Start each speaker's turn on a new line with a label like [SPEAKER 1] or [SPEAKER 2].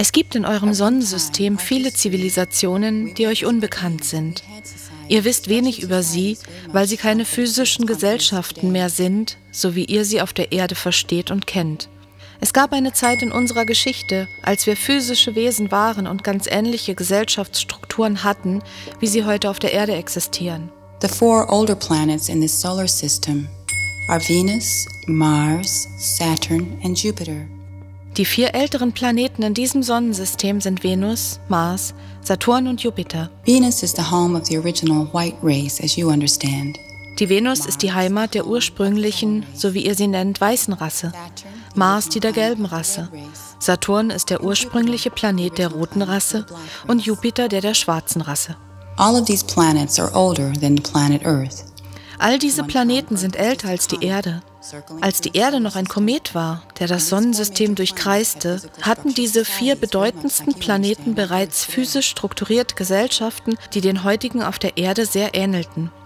[SPEAKER 1] Es gibt in eurem Sonnensystem viele Zivilisationen, die euch unbekannt sind. Ihr wisst wenig über sie, weil sie keine physischen Gesellschaften mehr sind, so wie ihr sie auf der Erde versteht und kennt. Es gab eine Zeit in unserer Geschichte, als wir physische Wesen waren und ganz ähnliche Gesellschaftsstrukturen hatten, wie sie heute auf der Erde existieren.
[SPEAKER 2] The 4 older planets in this solar system are Venus, Mars, Saturn and Jupiter.
[SPEAKER 1] Die 4 älteren Planeten in diesem Sonnensystem sind Venus, Mars, Saturn und Jupiter.
[SPEAKER 2] Venus is the home of the original white race, as you understand.
[SPEAKER 1] Die Venus ist die Heimat der ursprünglichen, so wie ihr sie nennt, weißen Rasse. Mars die der gelben Rasse. Saturn ist der ursprüngliche Planet der roten Rasse und Jupiter der schwarzen Rasse.
[SPEAKER 2] All of these planets are older than the planet Earth.
[SPEAKER 1] All diese Planeten sind älter als die Erde. Als die Erde noch ein Komet war, der das Sonnensystem durchkreiste, hatten diese 4 bedeutendsten Planeten bereits physisch strukturierte Gesellschaften, die den heutigen auf der Erde sehr ähnelten.